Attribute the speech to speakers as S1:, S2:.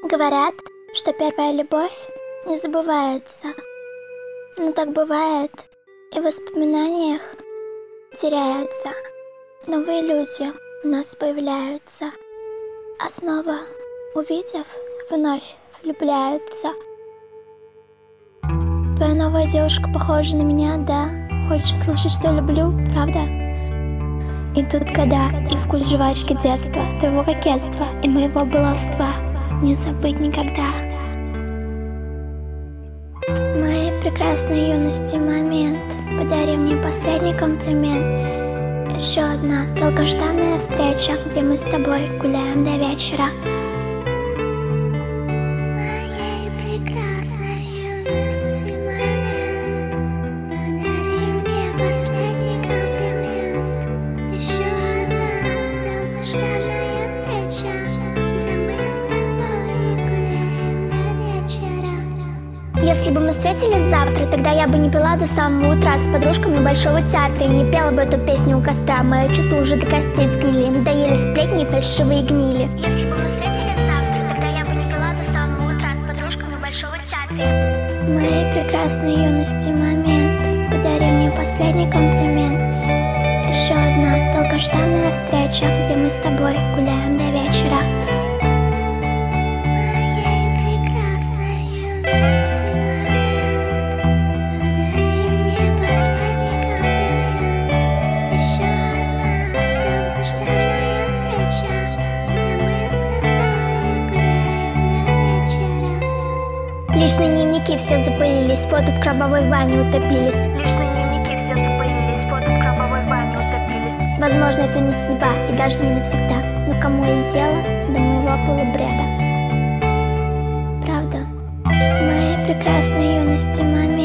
S1: Говорят, что первая любовь не забывается. Но так бывает, и в воспоминаниях теряются. Новые люди у нас появляются, а снова, увидев, вновь влюбляются. Твоя новая девушка похожа на меня, да? Хочешь услышать, что люблю, правда? Идут года и вкус жвачки детства, твоего кокетства и моего баловства не забыть никогда. Моей прекрасной юности момент, подари мне последний комплимент. Еще одна долгожданная встреча, где мы с тобой гуляем до вечера. Моей прекрасной юности момент, подари мне последний комплимент. Еще одна долгожданная встреча, где мы с тобой гуляем до вечера. Если бы мы встретились завтра, тогда я бы не пила до самого утра с подружками Большого театра и не пела бы эту песню у костра. Мои чувства уже до костей сгнили, надоели сплетни и фальшивые гнили. Если бы мы встретились завтра, тогда я бы не пила до самого утра с подружками Большого театра. Моей прекрасной юности момент, подари мне последний комплимент. Еще одна долгожданная встреча, где мы с тобой гуляем до вечера. Личные дневники все запылились, фото в кровавой ванне утопились.
S2: Личные дневники все запылились, фото в кровавой ванне утопились.
S1: Возможно, это не судьба и даже не навсегда, но кому есть дело до моего полубреда? Правда, в моей прекрасной юности момент.